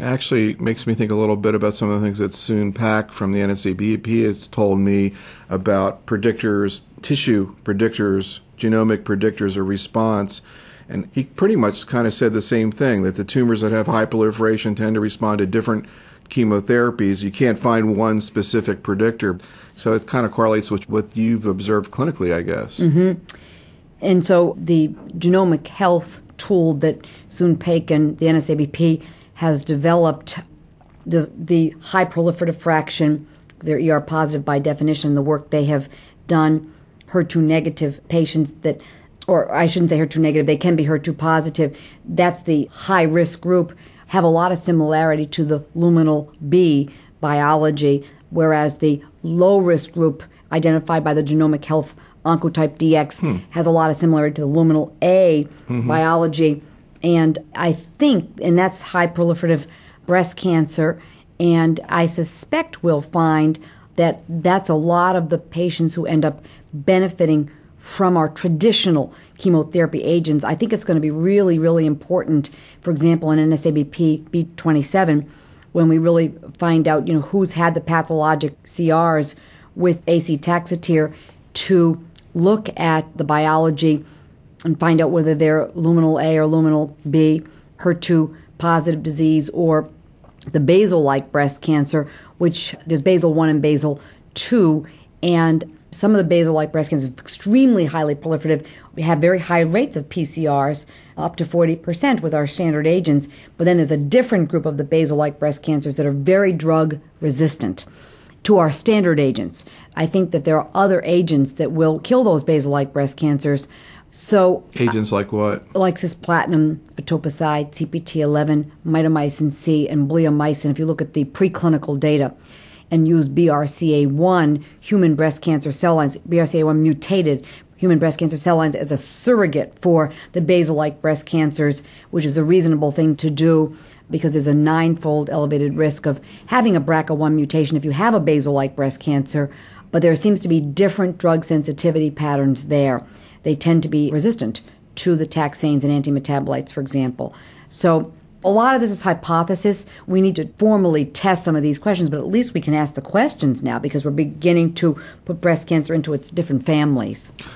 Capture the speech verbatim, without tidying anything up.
actually makes me think a little bit about some of the things that Soon Pak from the N S A B P has told me about predictors, tissue predictors, genomic predictors of response. And he pretty much kind of said the same thing, that the tumors that have high proliferation tend to respond to different chemotherapies. You can't find one specific predictor. So it kind of correlates with what you've observed clinically, I guess. Mm-hmm. And so the genomic health tool that Soon Pak and the N S A B P has developed, the, the high proliferative fraction, they're E R positive by definition, the work they have done, H E R two negative patients that, or I shouldn't say H E R two negative, they can be H E R two positive, that's the high risk group, have a lot of similarity to the luminal B biology, whereas the low risk group identified by the genomic health Oncotype D X hmm. has a lot of similarity to the luminal A mm-hmm. biology. And I think, and that's high proliferative breast cancer, and I suspect we'll find that that's a lot of the patients who end up benefiting from our traditional chemotherapy agents. I think it's going to be really, really important, for example, in N S A B P B twenty-seven, when we really find out, you know, who's had the pathologic C Rs with A C Taxotere, to look at the biology and find out whether they're luminal A or luminal B, H E R two positive disease, or the basal-like breast cancer, which there's basal one and basal two, and some of the basal-like breast cancer is extremely highly proliferative. We have very high rates of P C Rs, up to forty percent with our standard agents, but then there's a different group of the basal-like breast cancers that are very drug-resistant to our standard agents. I think that there are other agents that will kill those basal-like breast cancers. So agents like what? Like cisplatin, etoposide, C P T eleven, mitomycin C, and bleomycin. If you look at the preclinical data and use B R C A one, human breast cancer cell lines, B R C A one mutated human breast cancer cell lines, as a surrogate for the basal-like breast cancers, which is a reasonable thing to do because there's a ninefold elevated risk of having a B R C A one mutation if you have a basal-like breast cancer, but there seems to be different drug sensitivity patterns there. They tend to be resistant to the taxanes and antimetabolites, for example. So a lot of this is hypothesis. We need to formally test some of these questions, but at least we can ask the questions now because we're beginning to put breast cancer into its different families.